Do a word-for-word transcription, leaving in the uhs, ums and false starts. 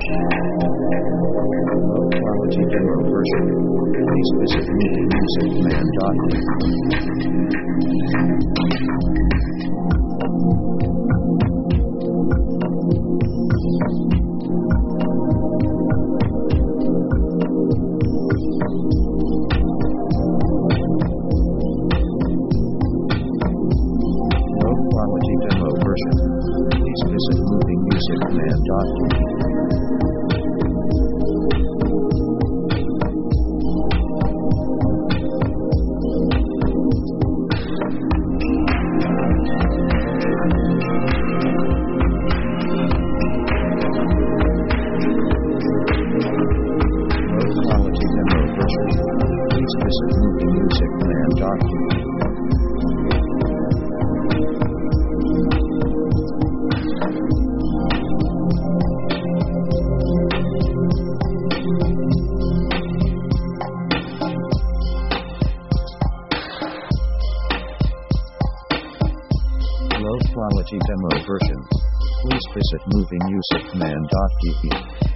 Low quality demo version. Please visit movie music command dot com. Low quality demo version. Please visit movie music command dot com. Please visit movie music command dot com. Low quality demo version. Please visit movie music command dot com.